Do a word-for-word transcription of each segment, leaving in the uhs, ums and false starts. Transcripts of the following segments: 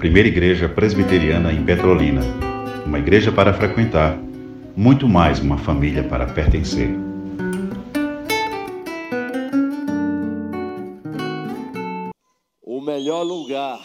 primeira igreja presbiteriana em Petrolina. Uma igreja para frequentar, muito mais uma família para pertencer. O melhor lugar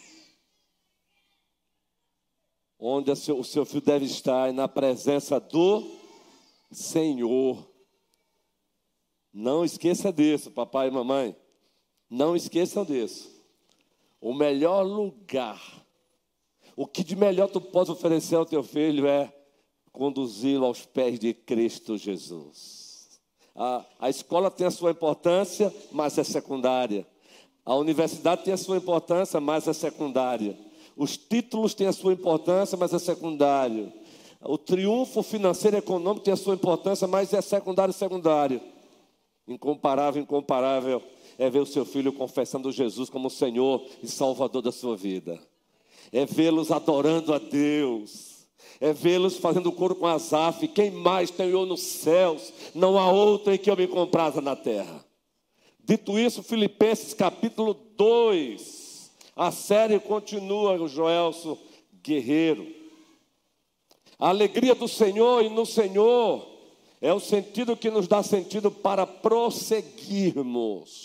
onde o seu, o seu filho deve estar é na presença do Senhor. Não esqueça disso, papai e mamãe. Não esqueçam disso. O melhor lugar, o que de melhor tu pode oferecer ao teu filho é conduzi-lo aos pés de Cristo Jesus. A, a escola tem a sua importância, mas é secundária. A universidade tem a sua importância, mas é secundária. Os títulos têm a sua importância, mas é secundário. O triunfo financeiro e econômico tem a sua importância, mas é secundário, secundário. Incomparável, incomparável é ver o seu filho confessando Jesus como Senhor e Salvador da sua vida. É vê-los adorando a Deus. É vê-los fazendo coro com Asaf. Quem mais tem eu nos céus? Não há outro em que eu me compraza na terra. Dito isso, Filipenses capítulo dois. A série continua, o Joelso Guerreiro. A alegria do Senhor e no Senhor é o sentido que nos dá sentido para prosseguirmos.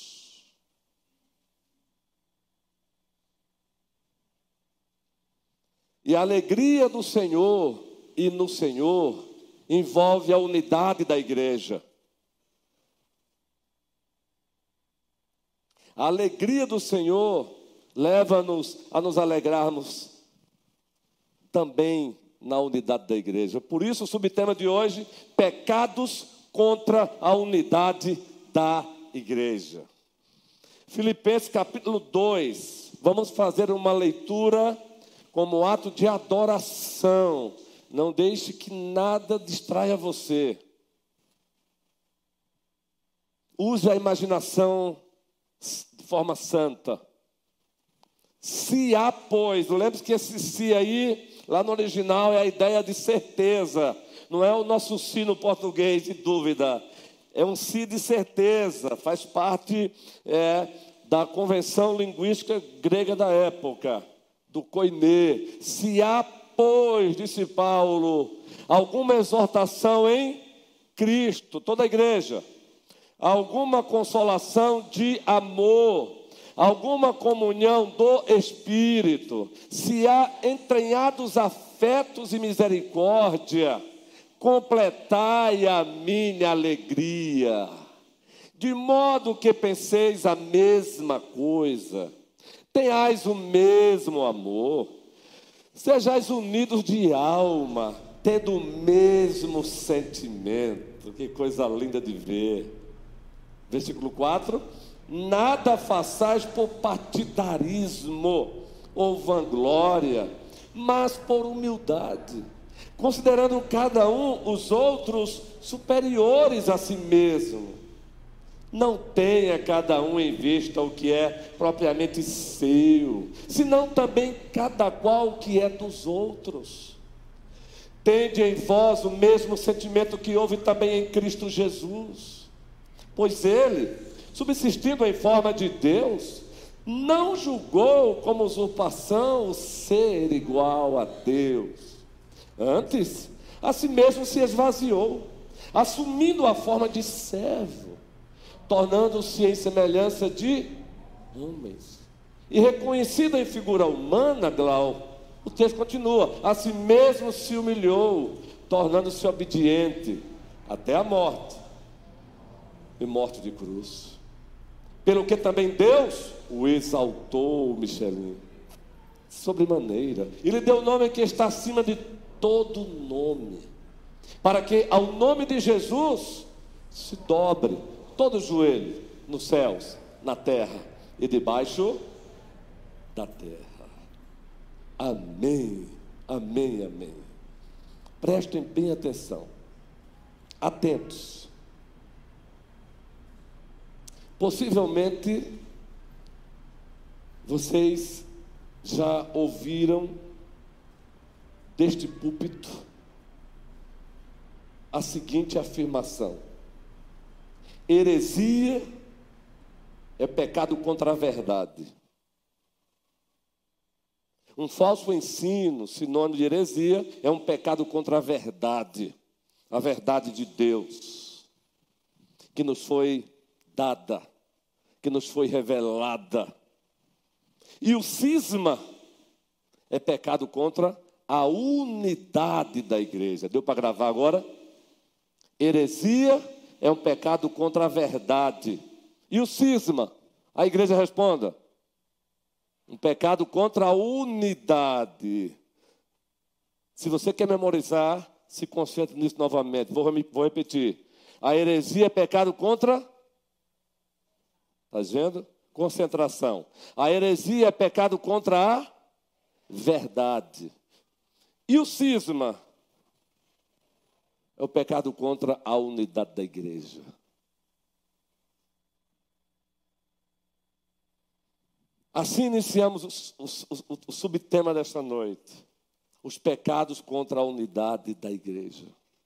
E a alegria do Senhor e no Senhor envolve a unidade da igreja. A alegria do Senhor leva-nos a nos alegrarmos também na unidade da igreja. Por isso o subtema de hoje, pecados contra a unidade da igreja. Filipenses capítulo dois, vamos fazer uma leitura como ato de adoração. Não deixe que nada distraia você. Use a imaginação de forma santa. Se há, pois, lembre-se que esse se aí, lá no original, é a ideia de certeza. Não é o nosso si no português de dúvida. É um si de certeza. Faz parte é, da convenção linguística grega da época, do koiné. Se há, pois, disse Paulo, alguma exortação em Cristo, toda a igreja, alguma consolação de amor, alguma comunhão do Espírito, se há entranhados afetos e misericórdia, completai a minha alegria, de modo que penseis a mesma coisa, tenhais o mesmo amor, sejais unidos de alma, tendo o mesmo sentimento. Que coisa linda de ver. Versículo quatro. Nada façais por partidarismo ou vanglória, mas por humildade, considerando cada um os outros superiores a si mesmo. Não tenha cada um em vista o que é propriamente seu, senão também cada qual o que é dos outros. Tende em vós o mesmo sentimento que houve também em Cristo Jesus, pois ele, subsistindo em forma de Deus, não julgou como usurpação o ser igual a Deus. Antes, a si mesmo se esvaziou, assumindo a forma de servo, tornando-se em semelhança de homens. E reconhecido em figura humana, Glau, o texto continua, a si mesmo se humilhou, tornando-se obediente até a morte, e morte de cruz. Pelo que também Deus o exaltou, Michelin, sobremaneira, e lhe deu o nome que está acima de todo nome, para que ao nome de Jesus se dobre todo joelho nos céus, na terra e debaixo da terra. Amém, amém, amém. Prestem bem atenção, atentos. Possivelmente vocês já ouviram deste púlpito a seguinte afirmação: heresia é pecado contra a verdade. Um falso ensino, sinônimo de heresia, é um pecado contra a verdade, a verdade de Deus, que nos foi dada, que nos foi revelada. E o cisma é pecado contra a unidade da igreja. Deu para gravar agora? Heresia é um pecado contra a verdade. E o cisma? A igreja responda. Um pecado contra a unidade. Se você quer memorizar, se concentre nisso novamente. Vou, vou repetir. A heresia é pecado contra... Está vendo? Concentração. A heresia é pecado contra a verdade. E o cisma? É o pecado contra a unidade da igreja. Assim iniciamos o, o, o, o subtema desta noite. Os pecados contra a unidade da igreja.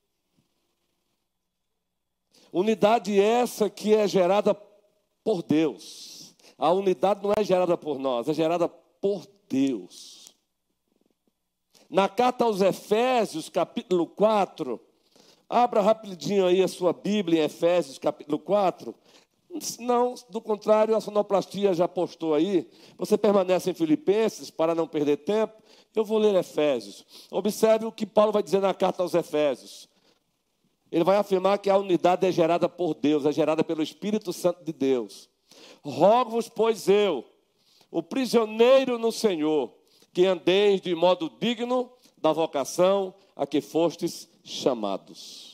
Unidade essa que é gerada por Deus. A unidade não é gerada por nós, é gerada por Deus. Na carta aos Efésios, capítulo quatro, abra rapidinho aí a sua Bíblia em Efésios, capítulo quatro. Não, do contrário, a sonoplastia já postou aí. Você permanece em Filipenses para não perder tempo. Eu vou ler Efésios. Observe o que Paulo vai dizer na carta aos Efésios. Ele vai afirmar que a unidade é gerada por Deus, é gerada pelo Espírito Santo de Deus. Rogo-vos, pois eu, o prisioneiro no Senhor, que andeis de modo digno da vocação a que fostes chamados.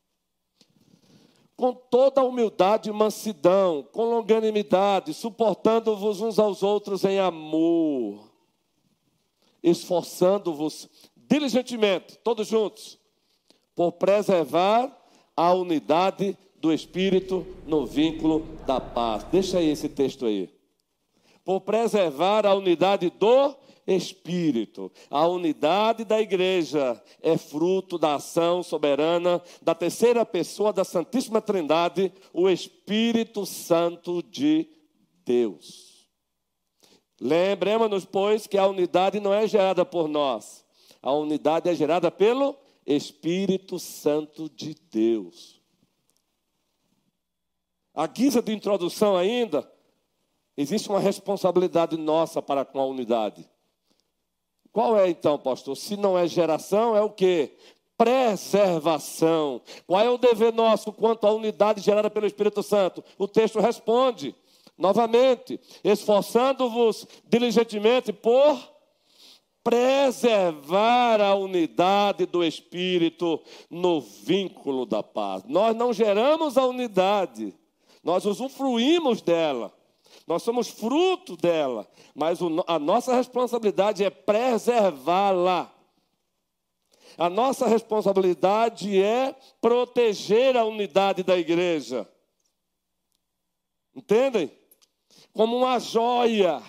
Com toda a humildade e mansidão, com longanimidade, suportando-vos uns aos outros em amor, esforçando-vos diligentemente, todos juntos, por preservar a unidade do Espírito no vínculo da paz. Deixa aí esse texto aí. Por preservar a unidade do Espírito. A unidade da igreja é fruto da ação soberana da terceira pessoa da Santíssima Trindade, o Espírito Santo de Deus. Lembremos-nos, pois, que a unidade não é gerada por nós. A unidade é gerada pelo Espírito Santo de Deus. A guisa de introdução ainda, existe uma responsabilidade nossa para com a unidade. Qual é então, pastor? Se não é geração, é o quê? Preservação. Qual é o dever nosso quanto à unidade gerada pelo Espírito Santo? O texto responde, novamente, esforçando-vos diligentemente por preservar a unidade do Espírito no vínculo da paz. Nós não geramos a unidade, nós usufruímos dela. Nós somos fruto dela, mas a nossa responsabilidade é preservá-la. A nossa responsabilidade é proteger a unidade da igreja. Entendem? Como uma joia.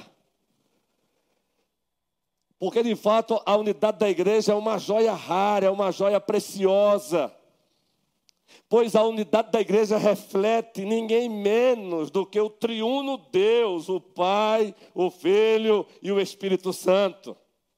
Porque, de fato, a unidade da igreja é uma joia rara, é uma joia preciosa. Pois a unidade da igreja reflete ninguém menos do que o triuno Deus, o Pai, o Filho e o Espírito Santo.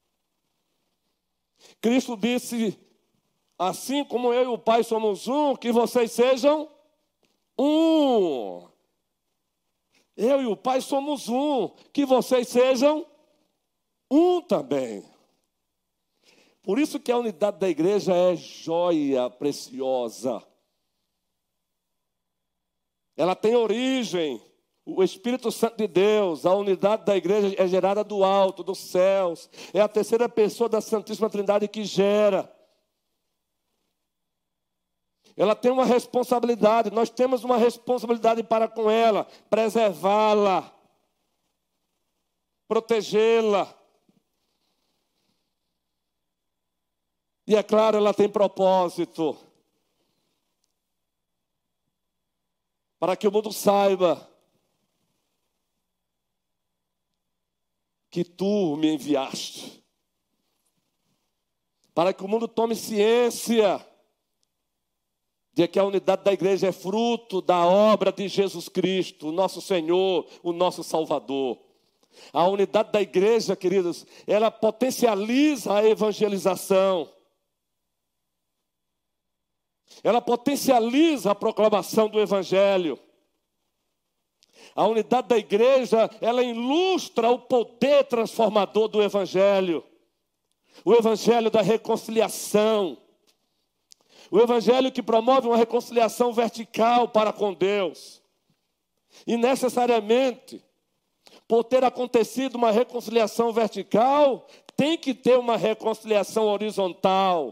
Cristo disse, assim como eu e o Pai somos um, que vocês sejam um. Eu e o Pai somos um, que vocês sejam um também. Por isso que a unidade da igreja é joia preciosa. Ela tem origem, o Espírito Santo de Deus, a unidade da igreja é gerada do alto, dos céus. É a terceira pessoa da Santíssima Trindade que gera. Ela tem uma responsabilidade, nós temos uma responsabilidade para com ela, preservá-la, protegê-la. E é claro, ela tem propósito. Para que o mundo saiba que tu me enviaste. Para que o mundo tome ciência de que a unidade da igreja é fruto da obra de Jesus Cristo, o nosso Senhor, o nosso Salvador. A unidade da igreja, queridos, ela potencializa a evangelização. Ela potencializa a proclamação do evangelho. A unidade da igreja, ela ilustra o poder transformador do evangelho. O evangelho da reconciliação. O evangelho que promove uma reconciliação vertical para com Deus. E necessariamente, por ter acontecido uma reconciliação vertical, tem que ter uma reconciliação horizontal.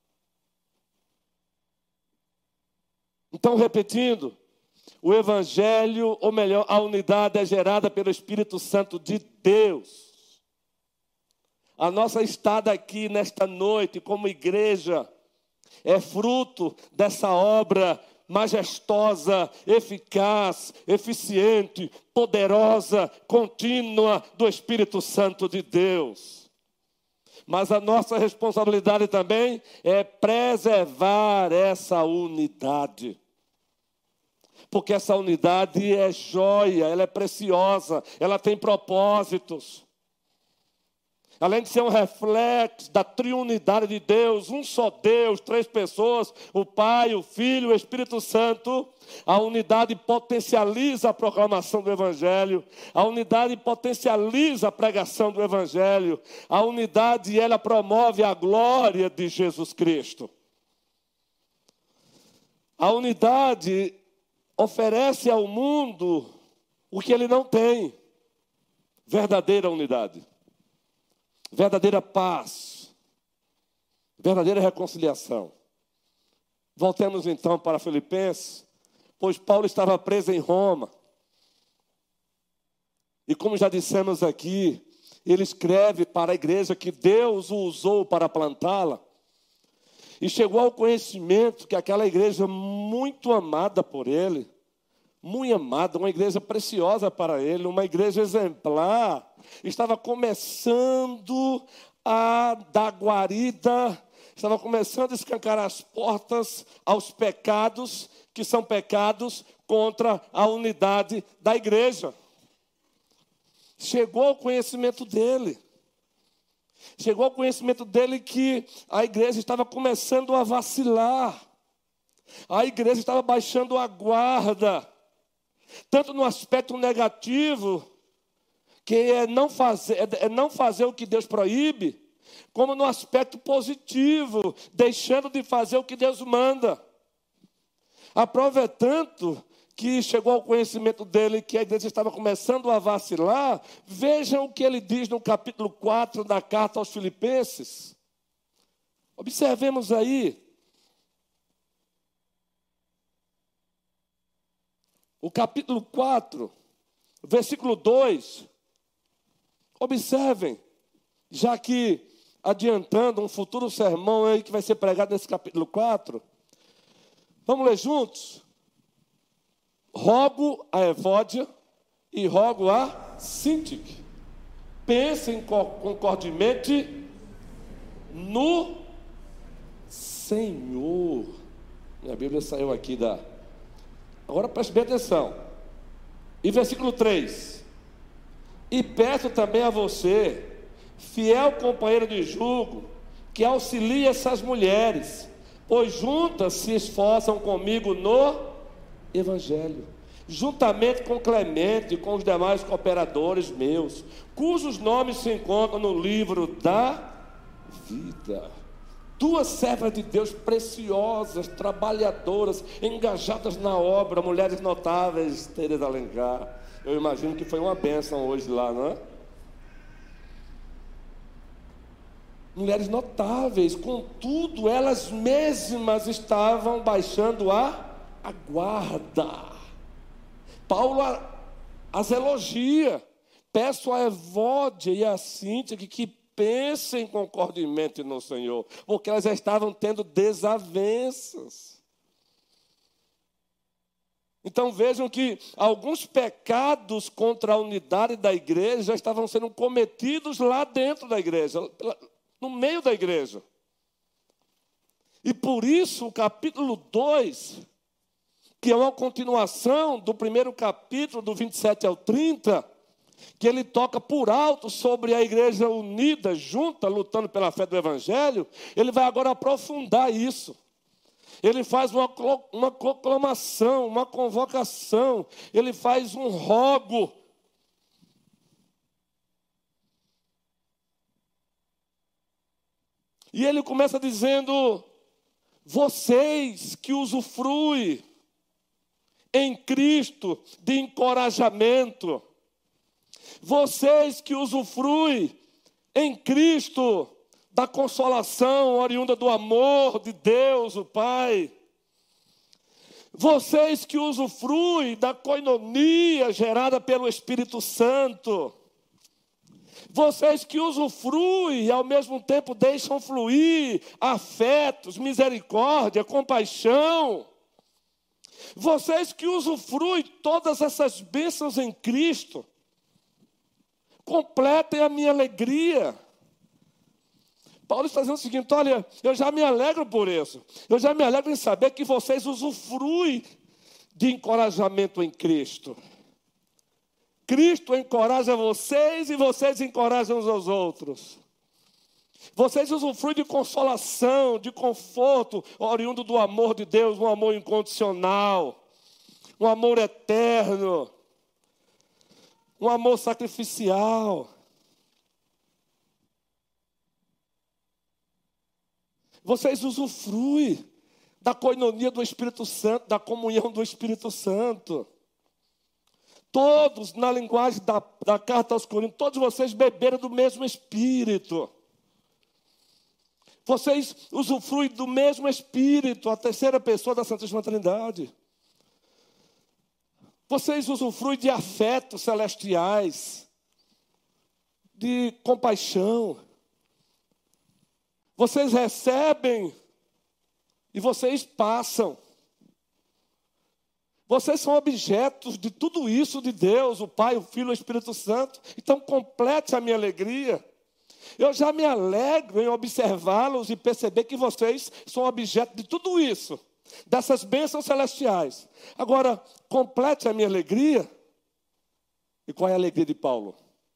Então, repetindo, o evangelho, ou melhor, a unidade é gerada pelo Espírito Santo de Deus. A nossa estada aqui nesta noite como igreja é fruto dessa obra majestosa, eficaz, eficiente, poderosa, contínua do Espírito Santo de Deus. Mas a nossa responsabilidade também é preservar essa unidade. Porque essa unidade é joia, ela é preciosa, ela tem propósitos. Além de ser um reflexo da triunidade de Deus, um só Deus, três pessoas, o Pai, o Filho, o Espírito Santo, a unidade potencializa a proclamação do Evangelho, a unidade potencializa a pregação do Evangelho, a unidade ela promove a glória de Jesus Cristo. A unidade oferece ao mundo o que ele não tem, verdadeira unidade. Verdadeira paz, verdadeira reconciliação. Voltemos então para Filipenses, pois Paulo estava preso em Roma. E como já dissemos aqui, ele escreve para a igreja que Deus o usou para plantá-la. E chegou ao conhecimento que aquela igreja muito amada por ele, muito amada, uma igreja preciosa para ele, uma igreja exemplar, estava começando a dar guarida, estava começando a escancar as portas aos pecados, que são pecados contra a unidade da igreja. Chegou ao conhecimento dele. Chegou ao conhecimento dele que a igreja estava começando a vacilar. A igreja estava baixando a guarda. Tanto no aspecto negativo, que é não fazer, é não fazer o que Deus proíbe, como no aspecto positivo, deixando de fazer o que Deus manda. A prova é tanto que chegou ao conhecimento dele que a igreja estava começando a vacilar. Vejam o que ele diz no capítulo quatro da carta aos Filipenses. Observemos aí. O capítulo quatro, versículo dois. Observem, já que adiantando um futuro sermão aí que vai ser pregado nesse capítulo quatro. Vamos ler juntos? Rogo a Evódia e rogo a Síntique. Pensem concordemente no Senhor. Minha Bíblia saiu aqui da... Agora preste bem atenção. E versículo três. E peço também a você, fiel companheiro de jugo, que auxilie essas mulheres, pois juntas se esforçam comigo no Evangelho, juntamente com Clemente e com os demais cooperadores meus, cujos nomes se encontram no livro da vida. Duas servas de Deus preciosas, trabalhadoras, engajadas na obra, mulheres notáveis, Tereza Alencar. Eu imagino que foi uma bênção hoje lá, não é? Mulheres notáveis, contudo, elas mesmas estavam baixando a, a guarda. Paulo as elogia. Peço a Evódia e a Síntique que pensem concordemente no Senhor, porque elas já estavam tendo desavenças. Então vejam que alguns pecados contra a unidade da igreja já estavam sendo cometidos lá dentro da igreja, no meio da igreja. E por isso o capítulo dois, que é uma continuação do primeiro capítulo, do vinte e sete ao trinta, que ele toca por alto sobre a igreja unida, junta, lutando pela fé do Evangelho, ele vai agora aprofundar isso. Ele faz uma, uma proclamação, uma convocação, ele faz um rogo. E ele começa dizendo: vocês que usufruem em Cristo de encorajamento, vocês que usufruem em Cristo da consolação oriunda do amor de Deus, o Pai, vocês que usufruem da coinonia gerada pelo Espírito Santo, vocês que usufruem e ao mesmo tempo deixam fluir afetos, misericórdia, compaixão, vocês que usufruem todas essas bênçãos em Cristo, completem a minha alegria. Paulo está dizendo o seguinte: olha, eu já me alegro por isso. Eu já me alegro em saber que vocês usufruem de encorajamento em Cristo. Cristo encoraja vocês e vocês encorajam uns aos outros. Vocês usufruem de consolação, de conforto, oriundo do amor de Deus, um amor incondicional, um amor eterno, um amor sacrificial. Vocês usufruem da coinonia do Espírito Santo, da comunhão do Espírito Santo. Todos, na linguagem da, da carta aos Coríntios, todos vocês beberam do mesmo Espírito. Vocês usufruem do mesmo Espírito, a terceira pessoa da Santíssima Trindade. Vocês usufruem de afetos celestiais, de compaixão. Vocês recebem e vocês passam. Vocês são objetos de tudo isso de Deus, o Pai, o Filho e o Espírito Santo. Então complete a minha alegria. Eu já me alegro em observá-los e perceber que vocês são objeto de tudo isso, dessas bênçãos celestiais. Agora, complete a minha alegria. E qual é a alegria de Paulo?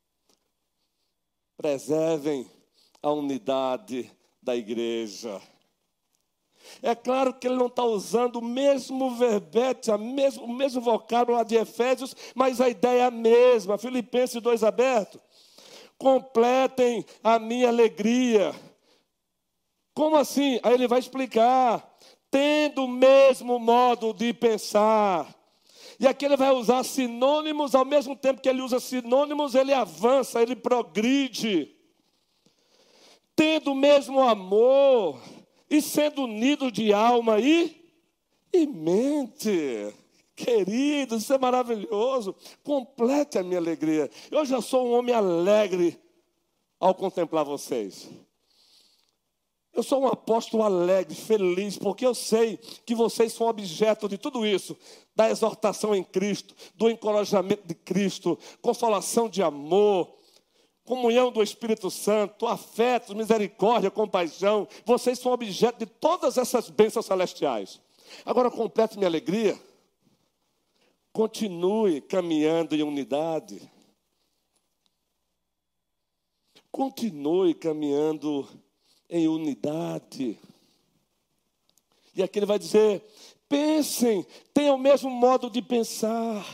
Preservem a unidade da igreja. É claro que ele não está usando o mesmo verbete, a mesmo, o mesmo vocábulo lá de Efésios, mas a ideia é a mesma. Filipenses dois aberto. Completem a minha alegria. Como assim? Aí ele vai explicar. Tendo o mesmo modo de pensar. E aqui ele vai usar sinônimos, ao mesmo tempo que ele usa sinônimos, ele avança, ele progride. Tendo o mesmo amor e sendo unido de alma e, e mente. Querido, isso é maravilhoso. Complete a minha alegria. Eu já sou um homem alegre ao contemplar vocês. Eu sou um apóstolo alegre, feliz, porque eu sei que vocês são objeto de tudo isso. Da exortação em Cristo, do encorajamento de Cristo, consolação de amor, comunhão do Espírito Santo, afeto, misericórdia, compaixão. Vocês são objeto de todas essas bênçãos celestiais. Agora complete minha alegria. Continue caminhando em unidade. Continue caminhando em unidade. E aqui ele vai dizer: pensem, tenham o mesmo modo de pensar.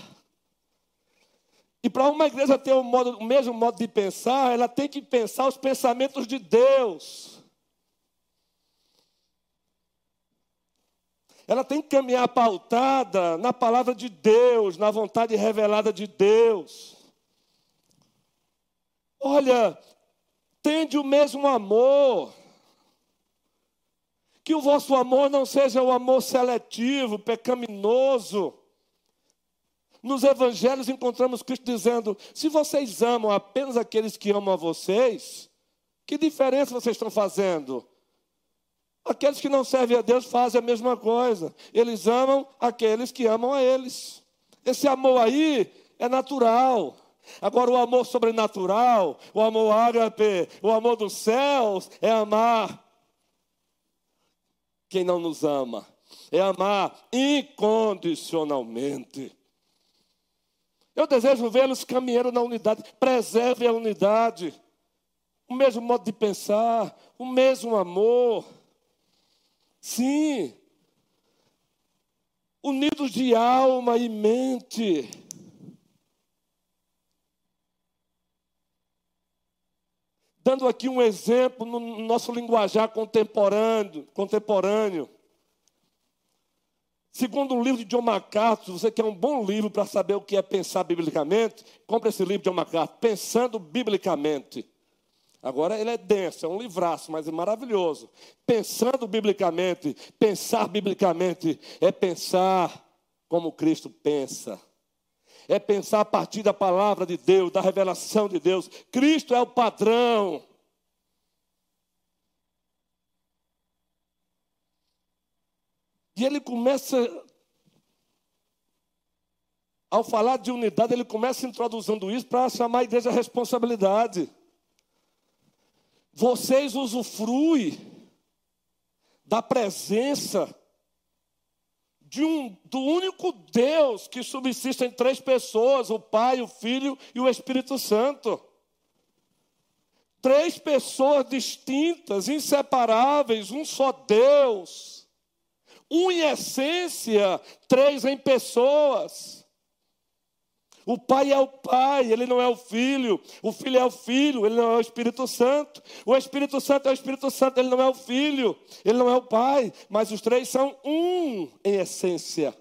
E para uma igreja ter o, modo, o mesmo modo de pensar, ela tem que pensar os pensamentos de Deus. Ela tem que caminhar pautada na palavra de Deus, na vontade revelada de Deus. Olha, tende o mesmo amor. Que o vosso amor não seja o amor seletivo, pecaminoso. Nos evangelhos encontramos Cristo dizendo: se vocês amam apenas aqueles que amam a vocês, que diferença vocês estão fazendo? Aqueles que não servem a Deus fazem a mesma coisa. Eles amam aqueles que amam a eles. Esse amor aí é natural. Agora o amor sobrenatural, o amor ágape, o amor dos céus é amar quem não nos ama. É amar incondicionalmente. Eu desejo vê-los caminhando na unidade. Preserve a unidade. O mesmo modo de pensar, o mesmo amor. Sim. Unidos de alma e mente. Dando aqui um exemplo no nosso linguajar contemporâneo, contemporâneo. Segundo o livro de John MacArthur, você quer um bom livro para saber o que é pensar biblicamente? Compre esse livro de John MacArthur, Pensando Biblicamente. Agora ele é denso, é um livraço, mas é maravilhoso. Pensando biblicamente, pensar biblicamente é pensar como Cristo pensa. É pensar a partir da palavra de Deus, da revelação de Deus. Cristo é o padrão. E ele começa, ao falar de unidade, ele começa introduzindo isso para chamar a igreja à responsabilidade. Vocês usufruem da presença de um, do único Deus que subsiste em três pessoas, o Pai, o Filho e o Espírito Santo. Três pessoas distintas, inseparáveis, um só Deus. Um em essência, três em pessoas. O Pai é o Pai, Ele não é o Filho. O Filho é o Filho, Ele não é o Espírito Santo. O Espírito Santo é o Espírito Santo, Ele não é o Filho. Ele não é o Pai, mas os três são um em essência.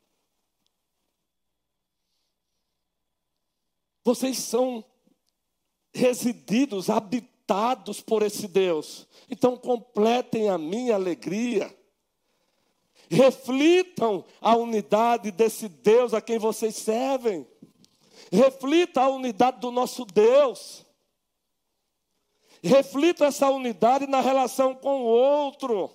Vocês são resididos, habitados por esse Deus. Então completem a minha alegria. Reflitam a unidade desse Deus a quem vocês servem. Reflita a unidade do nosso Deus. Reflita essa unidade na relação com o outro.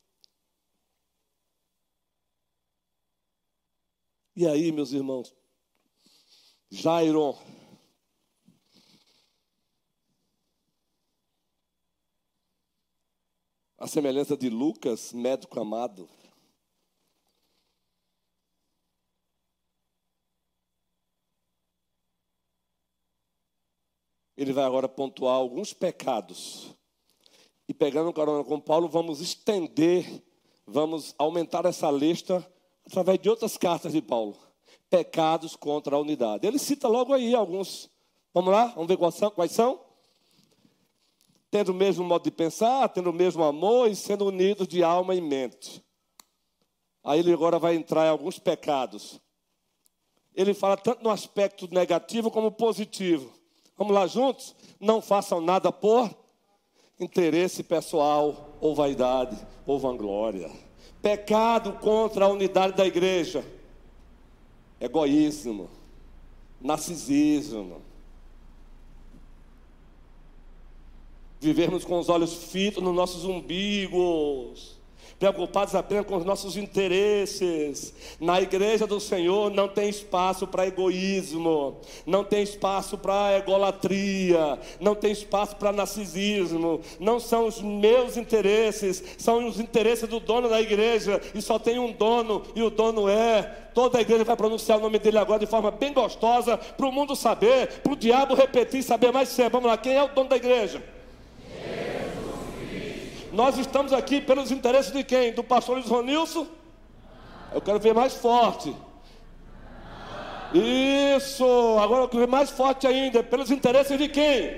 E aí, meus irmãos, Jairo, a semelhança de Lucas, médico amado, ele vai agora pontuar alguns pecados. E pegando carona com Paulo, vamos estender, vamos aumentar essa lista através de outras cartas de Paulo. Pecados contra a unidade. Ele cita logo aí alguns. Vamos lá? Vamos ver quais são? Quais são? Tendo o mesmo modo de pensar, tendo o mesmo amor e sendo unidos de alma e mente. Aí ele agora vai entrar em alguns pecados. Ele fala tanto no aspecto negativo como positivo. Vamos lá juntos? Não façam nada por interesse pessoal, ou vaidade, ou vanglória. Pecado contra a unidade da igreja. Egoísmo, narcisismo. Vivermos com os olhos fitos nos nossos umbigos. Preocupados apenas com os nossos interesses. Na igreja do Senhor não tem espaço para egoísmo, não tem espaço para egolatria, não tem espaço para narcisismo. Não são os meus interesses, são os interesses do dono da igreja. E só tem um dono, e o dono é... Toda a igreja vai pronunciar o nome dele agora de forma bem gostosa, para o mundo saber, para o diabo repetir e saber mais cedo. Vamos lá, quem é o dono da igreja? Nós estamos aqui pelos interesses de quem? Do pastor Luiz Ronilson? Eu quero ver mais forte. Isso, agora eu quero ver mais forte ainda. Pelos interesses de quem?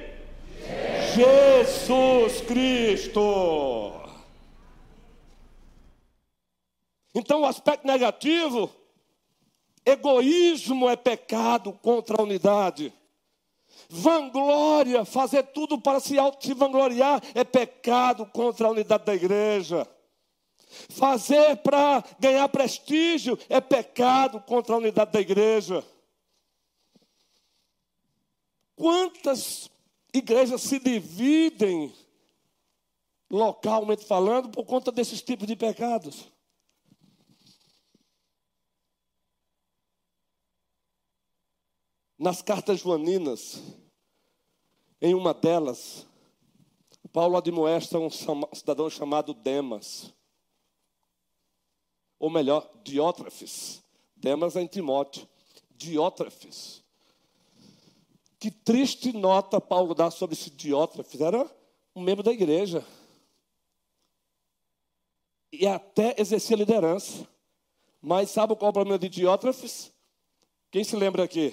Jesus Cristo. Então o aspecto negativo, egoísmo é pecado contra a unidade. Vanglória, fazer tudo para se, auto, se vangloriar, é pecado contra a unidade da igreja. Fazer para ganhar prestígio é pecado contra a unidade da igreja. Quantas igrejas se dividem, localmente falando, por conta desses tipos de pecados? Nas cartas joaninas, em uma delas, Paulo admoesta um cidadão chamado Demas. Ou melhor, Diótrefes. Demas é em Timóteo. Diótrefes. Que triste nota Paulo dá sobre esse Diótrefes. Era um membro da igreja. E até exercia liderança. Mas sabe qual é o problema de Diótrefes? Quem se lembra aqui?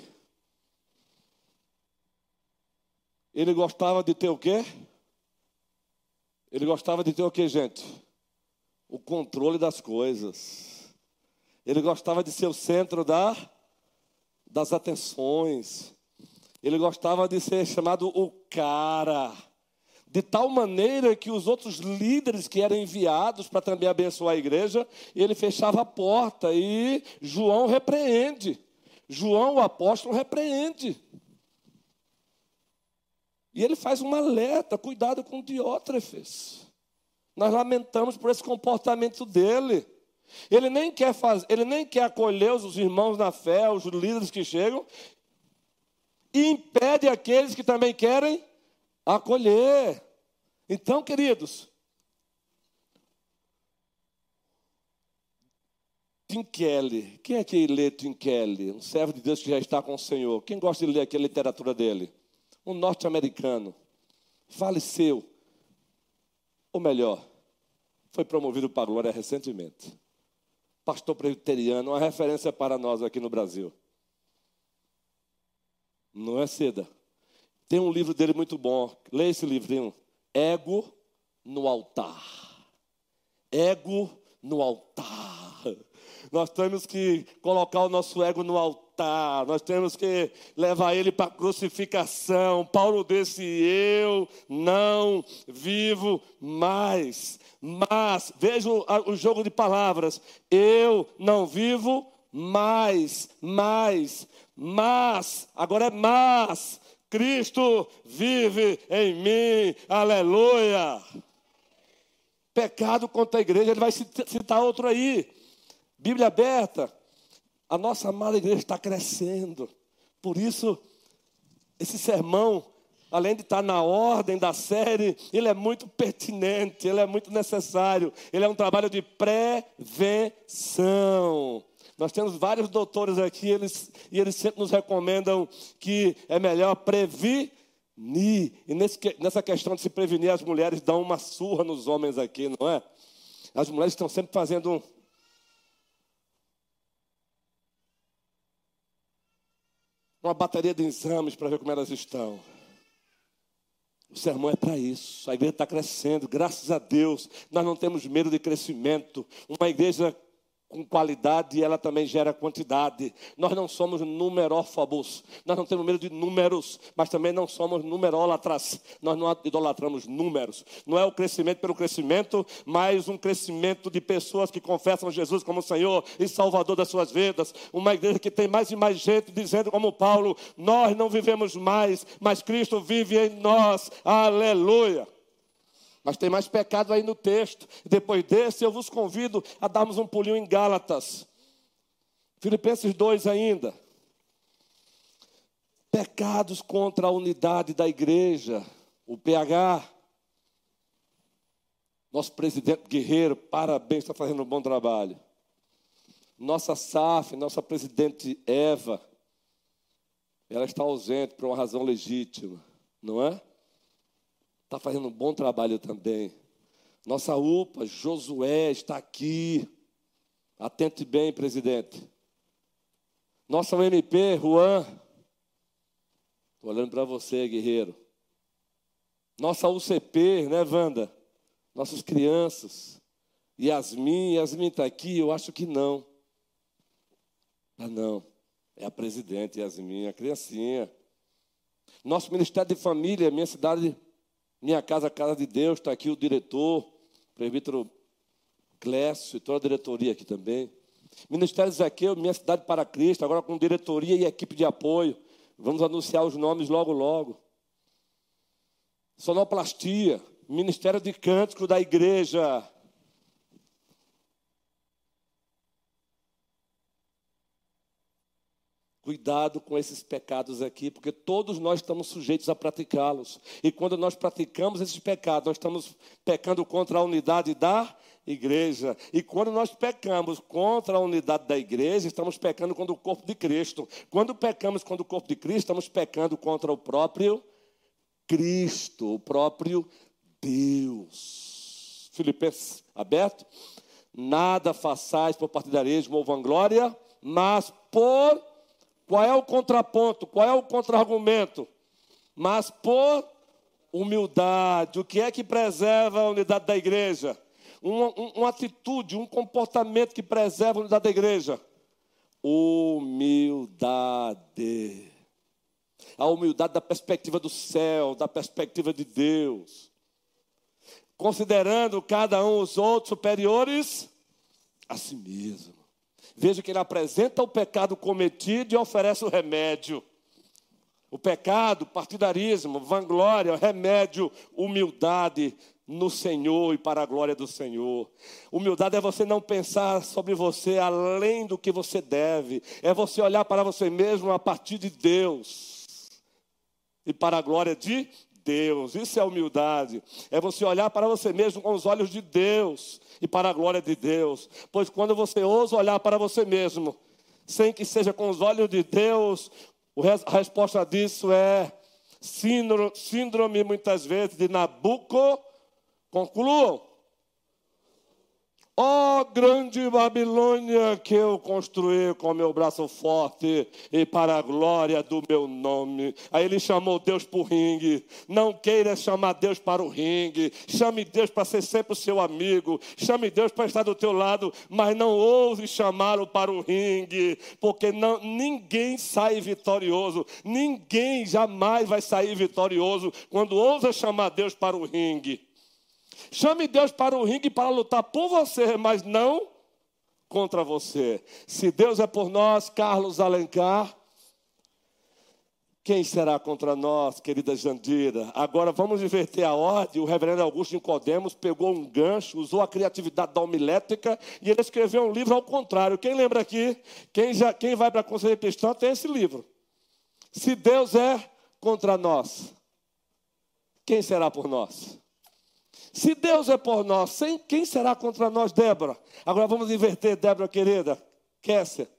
Ele gostava de ter o quê? Ele gostava de ter o quê, gente? O controle das coisas. Ele gostava de ser o centro da, das atenções. Ele gostava de ser chamado o cara. De tal maneira que os outros líderes que eram enviados para também abençoar a igreja, ele fechava a porta e João repreende. João, o apóstolo, repreende. E ele faz um alerta, cuidado com Diótrefes. Nós lamentamos por esse comportamento dele. Ele nem quer fazer, ele nem quer acolher os irmãos na fé, os líderes que chegam, e impede aqueles que também querem acolher. Então, queridos, Tim Keller, quem é que lê Tim Keller? Um servo de Deus que já está com o Senhor. Quem gosta de ler aqui a literatura dele? Um norte-americano, faleceu, ou melhor, foi promovido para a glória recentemente. Pastor presbiteriano, uma referência para nós aqui no Brasil. Não é, Seda? Tem um livro dele muito bom, leia esse livrinho, Ego no Altar. Ego no Altar. Nós temos que colocar o nosso ego no altar. Nós temos que levar ele para a crucificação. Paulo disse, eu não vivo mais. Mas, veja o, o jogo de palavras. Eu não vivo mais, mais, mas. Agora é mas. Cristo vive em mim. Aleluia. Pecado contra a igreja. Ele vai citar outro aí. Bíblia aberta, a nossa amada igreja está crescendo. Por isso, esse sermão, além de estar na ordem da série, ele é muito pertinente, ele é muito necessário. Ele é um trabalho de prevenção. Nós temos vários doutores aqui, eles, e eles sempre nos recomendam que é melhor prevenir. E nesse, nessa questão de se prevenir, as mulheres dão uma surra nos homens aqui, não é? As mulheres estão sempre fazendo um... uma bateria de exames para ver como elas estão. O sermão é para isso. A igreja está crescendo, graças a Deus. Nós não temos medo de crescimento. Uma igreja com qualidade, ela também gera quantidade. Nós não somos numerófobos. Nós não temos medo de números, mas também não somos numerólatras. Nós não idolatramos números. Não é o crescimento pelo crescimento, mas um crescimento de pessoas que confessam Jesus como Senhor e Salvador das suas vidas. Uma igreja que tem mais e mais gente dizendo como Paulo, nós não vivemos mais, mas Cristo vive em nós. Aleluia. Mas tem mais pecado aí no texto. Depois desse, eu vos convido a darmos um pulinho em Gálatas. Filipenses dois ainda. Pecados contra a unidade da igreja. O P H. Nosso presidente Guerreiro, parabéns, está fazendo um bom trabalho. Nossa S A F, nossa presidente Eva. Ela está ausente por uma razão legítima, não é? Está fazendo um bom trabalho também. Nossa U P A, Josué, está aqui. Atente bem, presidente. Nossa U M P, Juan. Estou olhando para você, guerreiro. Nossa U C P, né, Wanda? Nossas crianças. Yasmin, Yasmin está aqui? Eu acho que não. Ah, não. É a presidente, Yasmin, a criancinha. Nosso Ministério de Família, minha cidade... Minha casa, Casa de Deus, está aqui o diretor, o presbítero Clécio e toda a diretoria aqui também. Ministério Zaqueu, Minha Cidade para Cristo, agora com diretoria e equipe de apoio. Vamos anunciar os nomes logo, logo. Sonoplastia, Ministério de Cântico da Igreja. Cuidado com esses pecados aqui, porque todos nós estamos sujeitos a praticá-los. E quando nós praticamos esses pecados, nós estamos pecando contra a unidade da igreja. E quando nós pecamos contra a unidade da igreja, estamos pecando contra o corpo de Cristo. Quando pecamos contra o corpo de Cristo, estamos pecando contra o próprio Cristo, o próprio Deus. Filipenses, aberto? Nada façais por partidarismo ou vanglória, mas por... Qual é o contraponto? Qual é o contra-argumento? Mas por humildade. O que é que preserva a unidade da igreja? Uma, uma atitude, um comportamento que preserva a unidade da igreja. Humildade. A humildade da perspectiva do céu, da perspectiva de Deus. Considerando cada um os outros superiores a si mesmo. Veja que ele apresenta o pecado cometido e oferece o remédio. O pecado, partidarismo, vanglória, remédio, humildade no Senhor e para a glória do Senhor. Humildade é você não pensar sobre você além do que você deve. É você olhar para você mesmo a partir de Deus. E para a glória de Deus. Isso é humildade. É você olhar para você mesmo com os olhos de Deus. E para a glória de Deus. Pois quando você ousa olhar para você mesmo, sem que seja com os olhos de Deus, a resposta disso é síndrome, síndrome muitas vezes de Nabuco. Concluam. Ó grande Babilônia que eu construí com meu braço forte e para a glória do meu nome. Aí ele chamou Deus para o ringue. Não queira chamar Deus para o ringue. Chame Deus para ser sempre o seu amigo. Chame Deus para estar do teu lado, mas não ouse chamá-lo para o ringue, porque não, ninguém sai vitorioso. Ninguém jamais vai sair vitorioso quando ousa chamar Deus para o ringue. Chame Deus para o ringue para lutar por você, mas não contra você. Se Deus é por nós, Carlos Alencar, quem será contra nós, querida Jandira? Agora vamos inverter a ordem. O reverendo Augusto Nicodemos pegou um gancho, usou a criatividade da homilética e ele escreveu um livro ao contrário. Quem lembra aqui? Quem, já, quem vai para a Conselho Cristã tem esse livro. Se Deus é contra nós, quem será por nós? Se Deus é por nós, quem será contra nós, Débora? Agora vamos inverter, Débora querida. Kessia.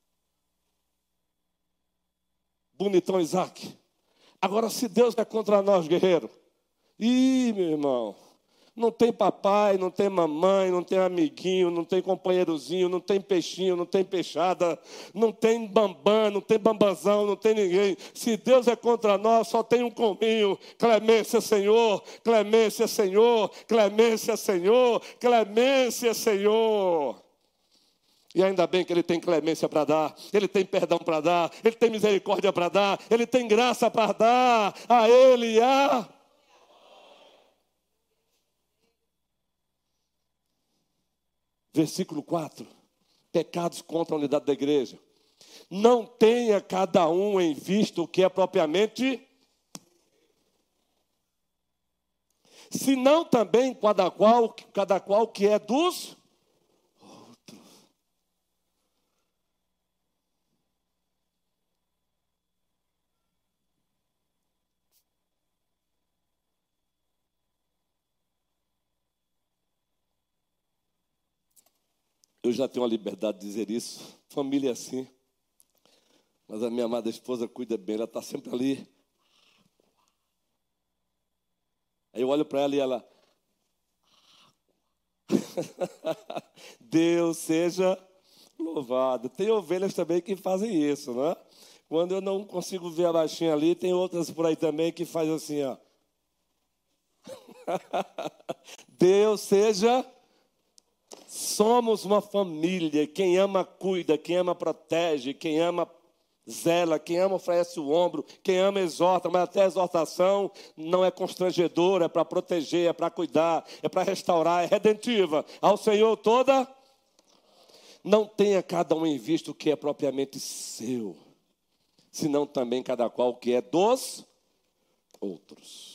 Bonitão Isaac. Agora, se Deus é contra nós, guerreiro. Ih, meu irmão. Não tem papai, não tem mamãe, não tem amiguinho, não tem companheirozinho, não tem peixinho, não tem peixada, não tem bambam, não tem bambazão, não tem ninguém. Se Deus é contra nós, só tem um cominho. Clemência, Senhor, clemência, Senhor, clemência, Senhor, clemência, Senhor. E ainda bem que Ele tem clemência para dar, Ele tem perdão para dar, Ele tem misericórdia para dar, Ele tem graça para dar a Ele e a... Versículo quatro, pecados contra a unidade da igreja. Não tenha cada um em vista o que é propriamente, senão também cada qual, cada qual que é dos outros. Eu já tenho a liberdade de dizer isso. Família é assim. Mas a minha amada esposa cuida bem. Ela está sempre ali. Aí eu olho para ela e ela... Deus seja louvado. Tem ovelhas também que fazem isso, não é? Quando eu não consigo ver a baixinha ali, tem outras por aí também que fazem assim, ó. Deus seja... Somos uma família, quem ama cuida, quem ama protege, quem ama zela, quem ama oferece o ombro, quem ama exorta, mas até a exortação não é constrangedora, é para proteger, é para cuidar, é para restaurar, é redentiva. Ao Senhor toda, não tenha cada um em vista o que é propriamente seu, senão também cada qual o que é dos outros.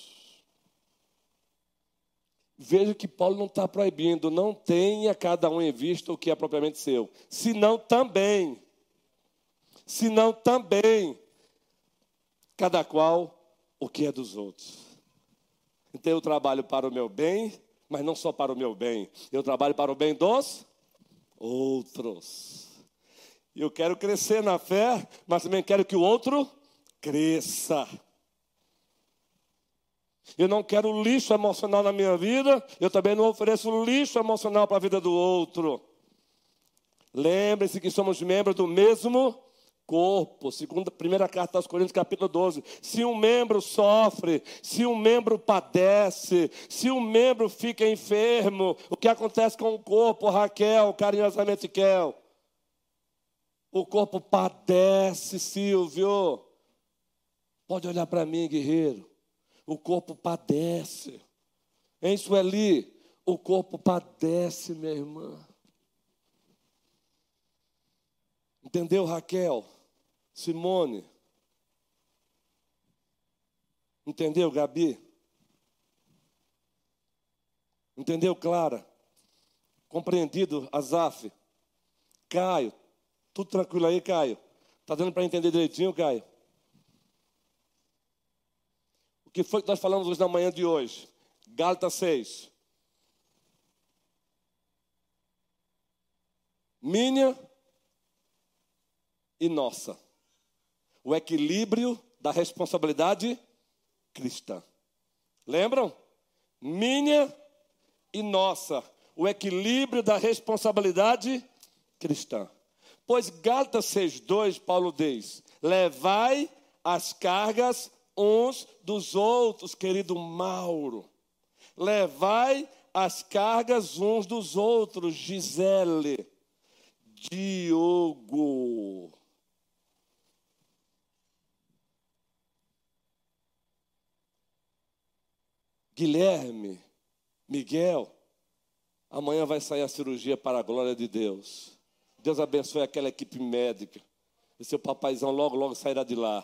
Veja que Paulo não está proibindo, não tenha cada um em vista o que é propriamente seu, senão também, senão também cada qual o que é dos outros. Então eu trabalho para o meu bem, mas não só para o meu bem. Eu trabalho para o bem dos outros. Eu quero crescer na fé, mas também quero que o outro cresça. Eu não quero lixo emocional na minha vida, eu também não ofereço lixo emocional para a vida do outro. Lembre-se que somos membros do mesmo corpo. Segunda, primeira carta aos Coríntios, capítulo doze. Se um membro sofre, se um membro padece, se um membro fica enfermo, o que acontece com o corpo, Raquel, carinhosamente Kel? O corpo padece, Silvio. Pode olhar para mim, guerreiro. O corpo padece. Hein, Sueli? O corpo padece, minha irmã. Entendeu, Raquel? Simone? Entendeu, Gabi? Entendeu, Clara? Compreendido, Azaf? Caio? Tudo tranquilo aí, Caio? Está dando para entender direitinho, Caio? O que foi que nós falamos hoje na manhã de hoje? Gálatas seis. Minha e nossa. O equilíbrio da responsabilidade cristã. Lembram? Minha e nossa. O equilíbrio da responsabilidade cristã. Pois Gálatas seis, dois, Paulo diz: levai as cargas uns dos outros, querido Mauro. Levai as cargas uns dos outros, Gisele, Diogo. Guilherme, Miguel, amanhã vai sair a cirurgia para a glória de Deus. Deus abençoe aquela equipe médica. E seu papaizão logo, logo sairá de lá.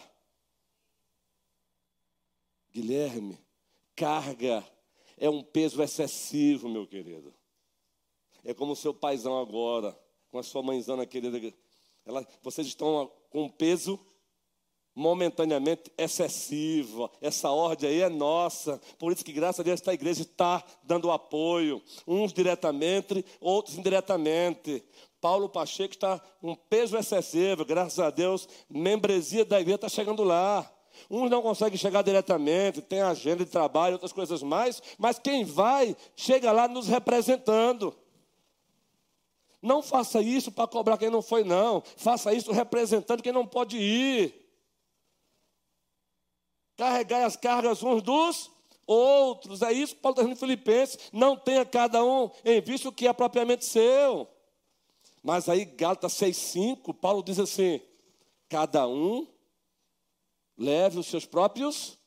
Guilherme, carga é um peso excessivo, meu querido. É como o seu paizão agora, com a sua mãezona querida. Ela, vocês estão com um peso momentaneamente excessivo. Essa ordem aí é nossa. Por isso que, graças a Deus, esta igreja está dando apoio. Uns diretamente, outros indiretamente. Paulo Pacheco está com um peso excessivo. Graças a Deus, membresia da igreja está chegando lá. Uns não conseguem chegar diretamente, tem agenda de trabalho, outras coisas mais, mas quem vai, chega lá nos representando. Não faça isso para cobrar quem não foi, não. Faça isso representando quem não pode ir. Carregai as cargas uns dos outros. É isso que Paulo está dizendo em Filipenses. Não tenha cada um em vista o que é propriamente seu. Mas aí, Gálatas seis, cinco, Paulo diz assim: cada um leve os seus próprios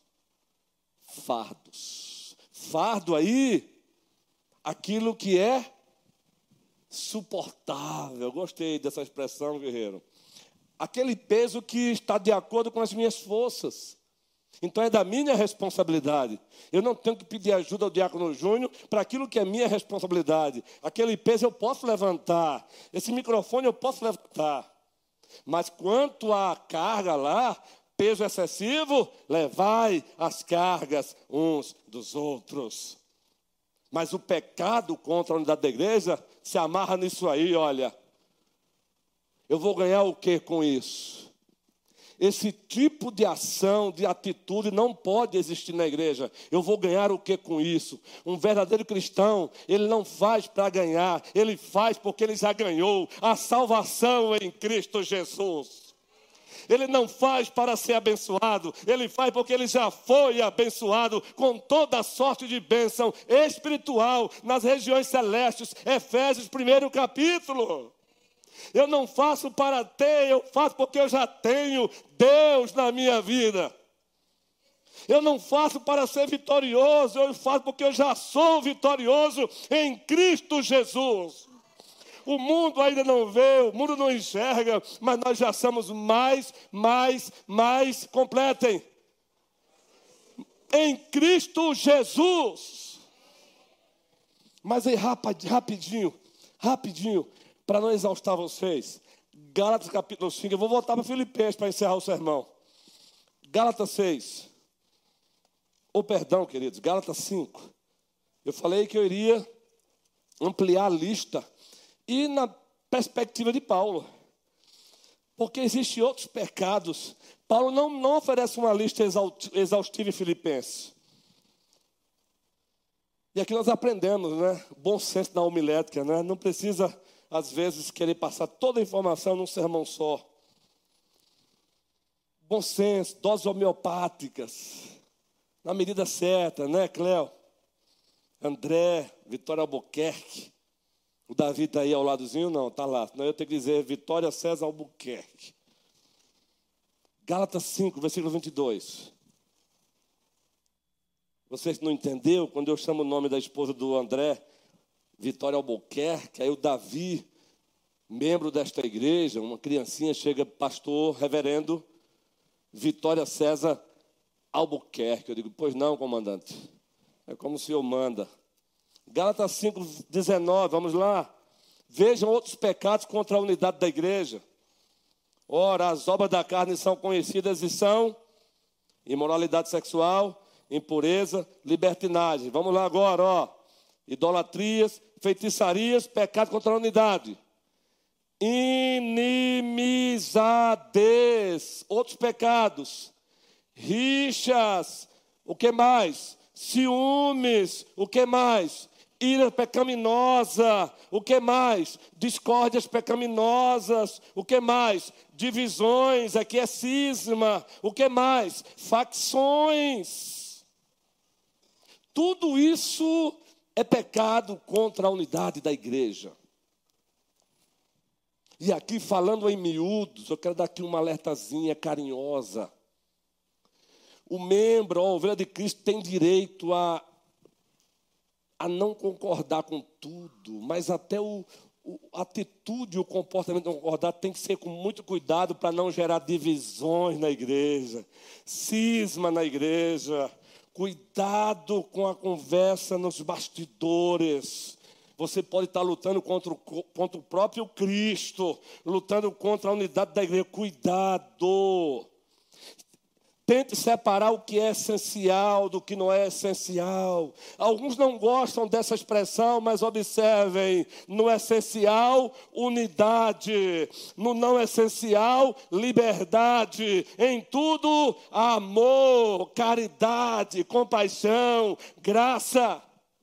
fardos. Fardo aí, aquilo que é suportável. Eu gostei dessa expressão, guerreiro. Aquele peso que está de acordo com as minhas forças. Então é da minha responsabilidade. Eu não tenho que pedir ajuda ao diácono Júnior para aquilo que é minha responsabilidade. Aquele peso eu posso levantar. Esse microfone eu posso levantar. Mas quanto à carga lá, peso excessivo, levai as cargas uns dos outros. Mas o pecado contra a unidade da igreja se amarra nisso aí, olha. Eu vou ganhar o que com isso? Esse tipo de ação, de atitude não pode existir na igreja. Eu vou ganhar o que com isso? Um verdadeiro cristão, ele não faz para ganhar, ele faz porque ele já ganhou a salvação em Cristo Jesus. Ele não faz para ser abençoado, ele faz porque ele já foi abençoado com toda a sorte de bênção espiritual nas regiões celestes. Efésios, primeiro capítulo. Eu não faço para ter, eu faço porque eu já tenho Deus na minha vida. Eu não faço para ser vitorioso, eu faço porque eu já sou vitorioso em Cristo Jesus. O mundo ainda não vê, o mundo não enxerga, mas nós já somos mais, mais, mais, completem. Em Cristo Jesus. Mas aí rapidinho, rapidinho, para não exaustar vocês. Gálatas capítulo cinco. Eu vou voltar para Filipenses para encerrar o sermão. Gálatas seis. Ou perdão, queridos, Gálatas cinco. Eu falei que eu iria ampliar a lista. E na perspectiva de Paulo. Porque existem outros pecados. Paulo não, não oferece uma lista exaustiva em Filipenses. E aqui nós aprendemos, né? Bom senso na homilética, né? Não precisa, às vezes, querer passar toda a informação num sermão só. Bom senso, doses homeopáticas, na medida certa, né, Cléo? André, Vitória Albuquerque. O Davi está aí ao ladozinho? Não, está lá. Senão eu tenho que dizer Vitória César Albuquerque. Gálatas cinco, versículo vinte e dois. Vocês não entenderam? Quando eu chamo o nome da esposa do André, Vitória Albuquerque, aí o Davi, membro desta igreja, uma criancinha, chega, pastor, reverendo, Vitória César Albuquerque. Eu digo, pois não, comandante. É como o senhor manda. Gálatas cinco, dezenove, vamos lá. Vejam outros pecados contra a unidade da igreja. Ora, as obras da carne são conhecidas e são imoralidade sexual, impureza, libertinagem. Vamos lá agora, ó. Idolatrias, feitiçarias, pecado contra a unidade. Inimizades, outros pecados. Rixas, o que mais? Ciúmes, o que mais? Ira pecaminosa, o que mais? Discórdias pecaminosas, o que mais? Divisões, aqui é cisma, o que mais? Facções. Tudo isso é pecado contra a unidade da igreja. E aqui, falando em miúdos, eu quero dar aqui uma alertazinha carinhosa. O membro, a ovelha de Cristo, tem direito a, a não concordar com tudo, mas até o, o, a atitude e o comportamento não concordar tem que ser com muito cuidado para não gerar divisões na igreja, cisma na igreja. Cuidado com a conversa nos bastidores. Você pode estar lutando contra o, contra o próprio Cristo, lutando contra a unidade da igreja. Cuidado. Tente separar o que é essencial do que não é essencial. Alguns não gostam dessa expressão, mas observem. No essencial, unidade. No não essencial, liberdade. Em tudo, amor, caridade, compaixão, graça.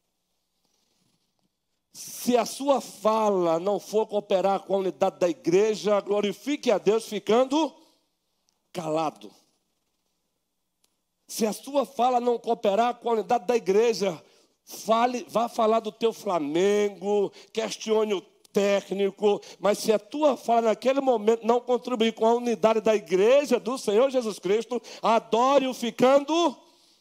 Se a sua fala não for cooperar com a unidade da igreja, glorifique a Deus ficando calado. Se a sua fala não cooperar com a unidade da igreja, fale, vá falar do teu Flamengo, questione o técnico, mas se a tua fala naquele momento não contribuir com a unidade da igreja do Senhor Jesus Cristo, adore-o ficando.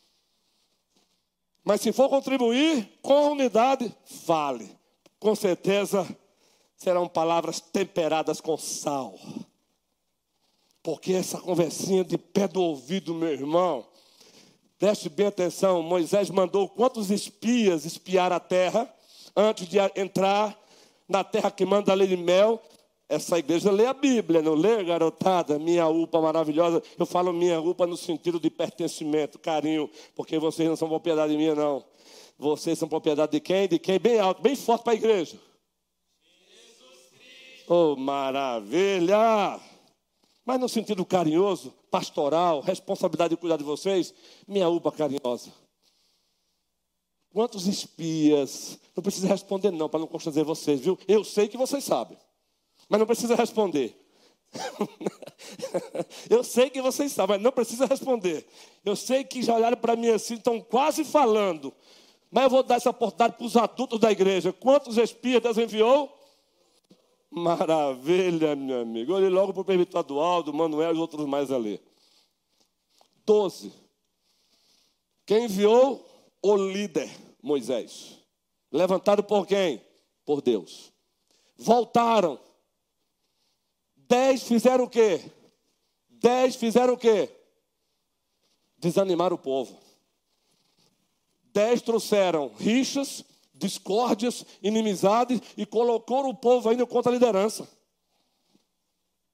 Mas se for contribuir com a unidade, fale. Com certeza serão palavras temperadas com sal. Porque essa conversinha de pé do ouvido, meu irmão, preste bem atenção, Moisés mandou quantos espias espiar a terra antes de entrar na terra que manda leite e mel? Essa igreja lê a Bíblia, não lê, garotada? Minha upa maravilhosa. Eu falo minha upa no sentido de pertencimento, carinho, porque vocês não são propriedade minha, não. Vocês são propriedade de quem? De quem? Bem alto, bem forte para a igreja. Jesus Cristo. Oh, maravilha! Mas no sentido carinhoso, pastoral, responsabilidade de cuidar de vocês, minha upa carinhosa. Quantos espias? Não precisa responder não, para não constranger vocês, viu? Eu sei que vocês sabem, mas não precisa responder. Eu sei que vocês sabem, mas não precisa responder. Eu sei que já olharam para mim assim, estão quase falando. Mas eu vou dar essa oportunidade para os adultos da igreja. Quantos espias Deus enviou? Maravilha, meu amigo. Olhe logo para o presbítero Eduardo, Manuel e os outros mais ali. Doze. Quem enviou? O líder, Moisés. Levantado por quem? Por Deus. Voltaram. Dez fizeram o quê? Dez fizeram o quê? Desanimaram o povo. Dez trouxeram rixas, discórdias, inimizades e colocou o povo ainda contra a liderança.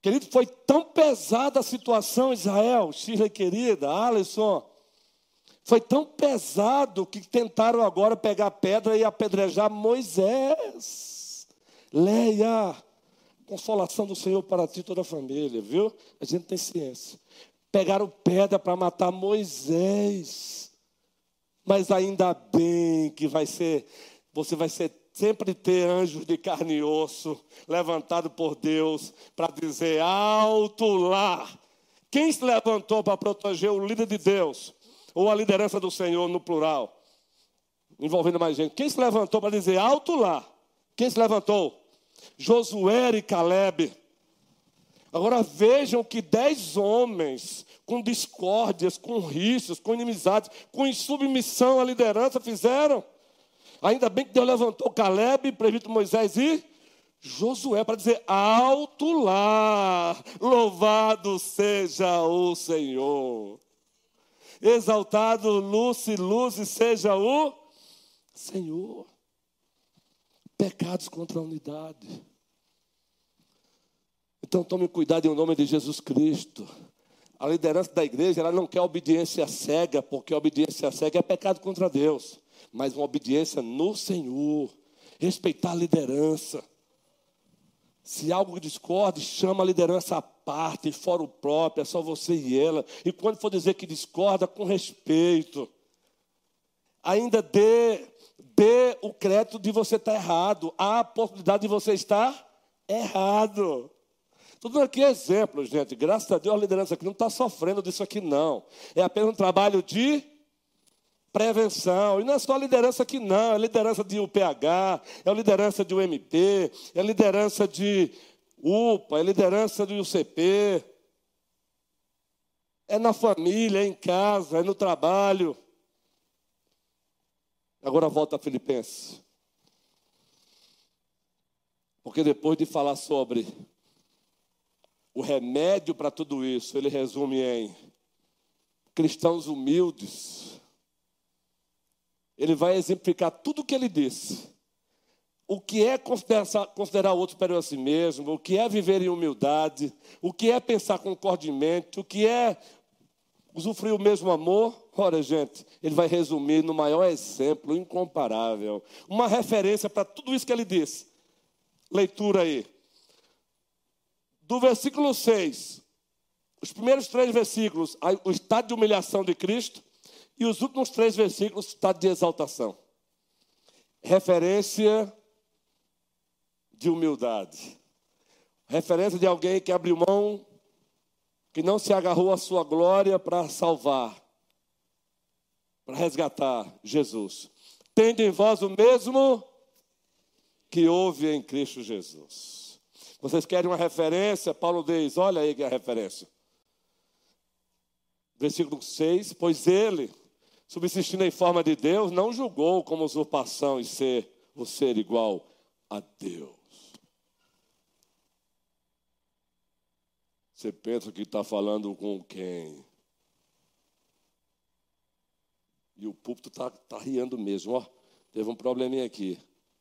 Querido, foi tão pesada a situação, Israel, Shirley querida, Alisson. Foi tão pesado que tentaram agora pegar pedra e apedrejar Moisés. Leia, consolação do Senhor para ti e toda a família, viu? A gente tem ciência. Pegaram pedra para matar Moisés. Mas ainda bem que vai ser, você vai ser, sempre ter anjos de carne e osso, levantado por Deus, para dizer alto lá. Quem se levantou para proteger o líder de Deus? Ou a liderança do Senhor no plural? Envolvendo mais gente. Quem se levantou para dizer alto lá? Quem se levantou? Josué e Caleb. Agora vejam que dez homens com discórdias, com rixas, com inimizades, com insubmissão à liderança fizeram. Ainda bem que Deus levantou Caleb, presbítero Moisés e Josué para dizer alto lá, louvado seja o Senhor. Exaltado, luz e luz seja o Senhor. Pecados contra a unidade. Então tome cuidado em nome de Jesus Cristo. A liderança da igreja, ela não quer obediência cega, porque a obediência cega é pecado contra Deus. Mas uma obediência no Senhor. Respeitar a liderança. Se algo discorde, chama a liderança à parte, fora o próprio, é só você e ela. E quando for dizer que discorda, com respeito. Ainda dê, dê o crédito de você estar errado. Há a possibilidade de você estar errado. Estou dando aqui exemplo, gente. Graças a Deus a liderança aqui não está sofrendo disso aqui, não. É apenas um trabalho de prevenção. E não é só a liderança aqui, não. É a liderança de U P H, é a liderança de U M P, é a liderança de U P A, é a liderança do I U C P. É na família, é em casa, é no trabalho. Agora volta a Filipenses. Porque depois de falar sobre o remédio para tudo isso, ele resume em cristãos humildes. Ele vai exemplificar tudo o que ele disse. O que é considerar, considerar o outro superior a si mesmo, o que é viver em humildade, o que é pensar concordemente, o que é usufruir o mesmo amor. Ora, gente, ele vai resumir no maior exemplo, incomparável. Uma referência para tudo isso que ele disse. Leitura aí. Do versículo seis, os primeiros três versículos, o estado de humilhação de Cristo, e os últimos três versículos, o estado de exaltação. Referência de humildade. Referência de alguém que abriu mão, que não se agarrou à sua glória para salvar, para resgatar Jesus. Tende em vós o mesmo que houve em Cristo Jesus. Vocês querem uma referência? Paulo diz, olha aí que é a referência. Versículo seis, pois ele, subsistindo em forma de Deus, não julgou como usurpação e ser o ser igual a Deus. Você pensa que está falando com quem? E o púlpito está tá riando mesmo. Ó, teve um probleminha aqui.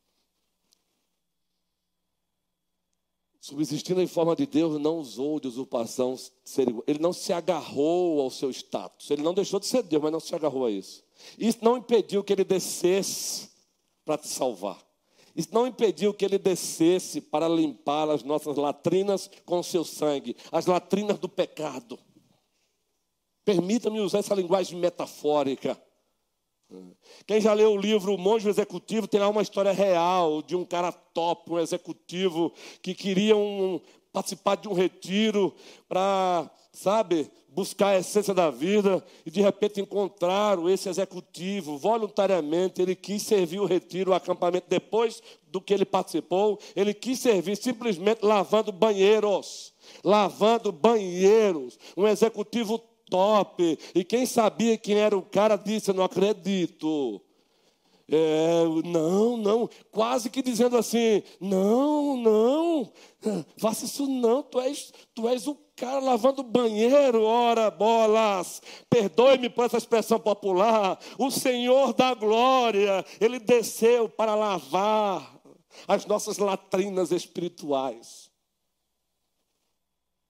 Subsistindo em forma de Deus, não usou de usurpação ser igual. Ele não se agarrou ao seu status. Ele não deixou de ser Deus, mas não se agarrou a isso. Isso não impediu que ele descesse para te salvar. Isso não impediu que ele descesse para limpar as nossas latrinas com o seu sangue. As latrinas do pecado. Permita-me usar essa linguagem metafórica. Quem já leu o livro O Monge Executivo, tem lá uma história real de um cara top, um executivo que queria um, participar de um retiro para, sabe, buscar a essência da vida e de repente encontraram esse executivo voluntariamente. Ele quis servir o retiro, o acampamento depois do que ele participou. Ele quis servir simplesmente lavando banheiros, lavando banheiros, um executivo top. E quem sabia quem era o cara disse, eu não acredito. É, não, não, quase que dizendo assim, não, não, faça isso não, tu és, tu és o cara lavando banheiro, ora bolas, perdoe-me por essa expressão popular, o Senhor da glória, Ele desceu para lavar as nossas latrinas espirituais.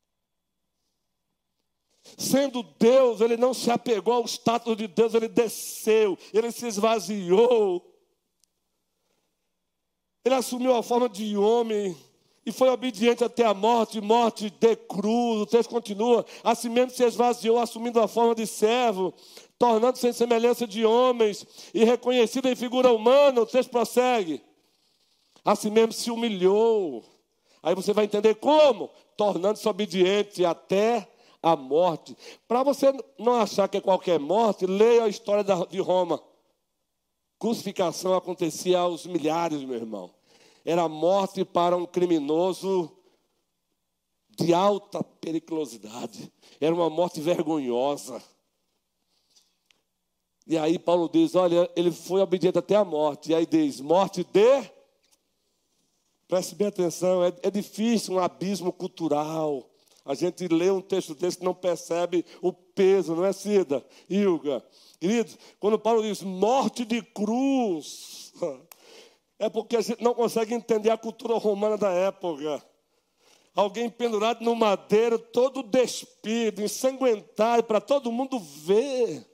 Sendo Deus, ele não se apegou ao status de Deus, ele desceu, ele se esvaziou. Ele assumiu a forma de homem e foi obediente até a morte, morte de cruz. O texto continua, assim mesmo se esvaziou, assumindo a forma de servo, tornando-se em semelhança de homens e reconhecido em figura humana. O texto prossegue, assim mesmo se humilhou. Aí você vai entender como, tornando-se obediente até a morte. Para você não achar que é qualquer morte, leia a história de Roma. Crucificação acontecia aos milhares, meu irmão. Era morte para um criminoso de alta periculosidade. Era uma morte vergonhosa. E aí Paulo diz, olha, ele foi obediente até a morte. E aí diz, morte de... Preste bem atenção, é, é difícil, um abismo cultural. A gente lê um texto desse e não percebe o peso, não é, Cida? Ilga. Queridos, quando Paulo diz morte de cruz... É porque a gente não consegue entender a cultura romana da época. Alguém pendurado no madeiro, todo despido, ensanguentado, para todo mundo ver.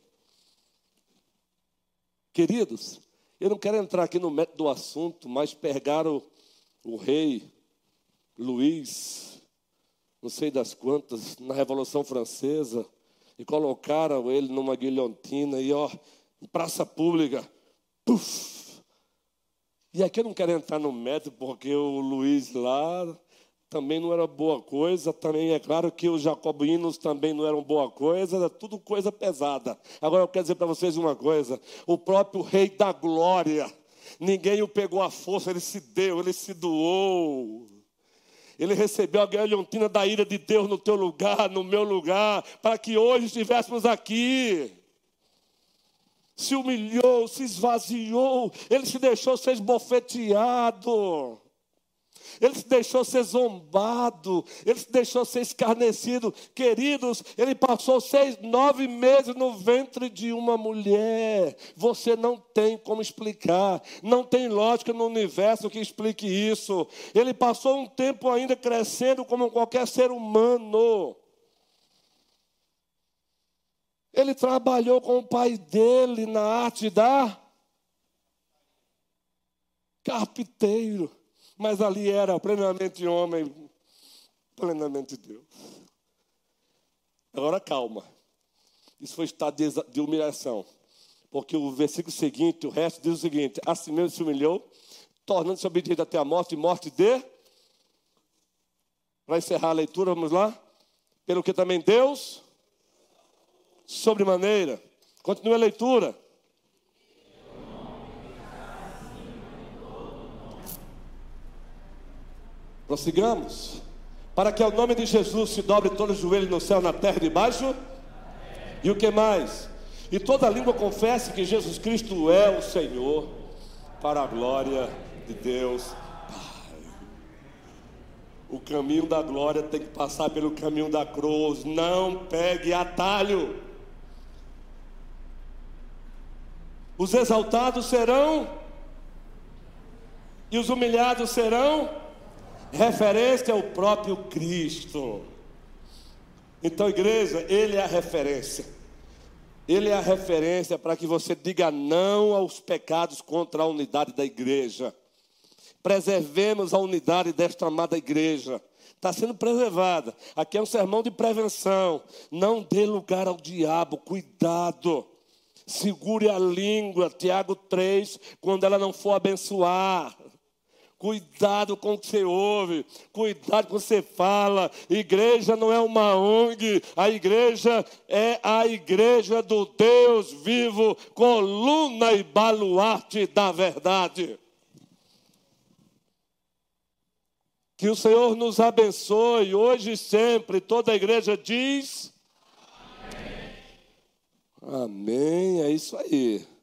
Queridos, eu não quero entrar aqui no mérito do assunto, mas pegaram o, o rei Luís, não sei das quantas, na Revolução Francesa, e colocaram ele numa guilhotina, e ó, em praça pública, puf! E aqui eu não quero entrar no mérito, porque o Luís lá também não era boa coisa, também é claro que os jacobinos também não eram boa coisa, era tudo coisa pesada. Agora eu quero dizer para vocês uma coisa, o próprio rei da glória, ninguém o pegou à força, ele se deu, ele se doou. Ele recebeu a guilhotina da ira de Deus no teu lugar, no meu lugar, para que hoje estivéssemos aqui. Se humilhou, se esvaziou, ele se deixou ser esbofeteado, ele se deixou ser zombado, ele se deixou ser escarnecido. Queridos, ele passou seis, nove meses no ventre de uma mulher. Você não tem como explicar, não tem lógica no universo que explique isso. Ele passou um tempo ainda crescendo como qualquer ser humano. Ele trabalhou com o pai dele na arte da carpinteiro. Mas ali era plenamente homem, plenamente Deus. Agora calma. Isso foi estado de humilhação. Porque o versículo seguinte, o resto diz o seguinte, assim mesmo se humilhou, tornando-se obediente até a morte, e morte de... Para encerrar a leitura, vamos lá. Pelo que também Deus... sobremaneira. Continua a leitura. Prossigamos. Para que ao nome de Jesus se dobre todo o joelho no céu, na terra e debaixo. E o que mais? E toda língua confesse que Jesus Cristo é o Senhor, para a glória de Deus Pai. O caminho da glória tem que passar pelo caminho da cruz. Não pegue atalho. Os exaltados serão, e os humilhados serão, referência ao próprio Cristo. Então, igreja, Ele é a referência. Ele é a referência para que você diga não aos pecados contra a unidade da igreja. Preservemos a unidade desta amada igreja. Está sendo preservada. Aqui é um sermão de prevenção. Não dê lugar ao diabo, cuidado. Segure a língua, Tiago três, quando ela não for abençoar. Cuidado com o que você ouve, cuidado com o que você fala. Igreja não é uma O N G, a igreja é a igreja do Deus vivo, coluna e baluarte da verdade. Que o Senhor nos abençoe hoje e sempre. Toda a igreja diz... Amém, é isso aí.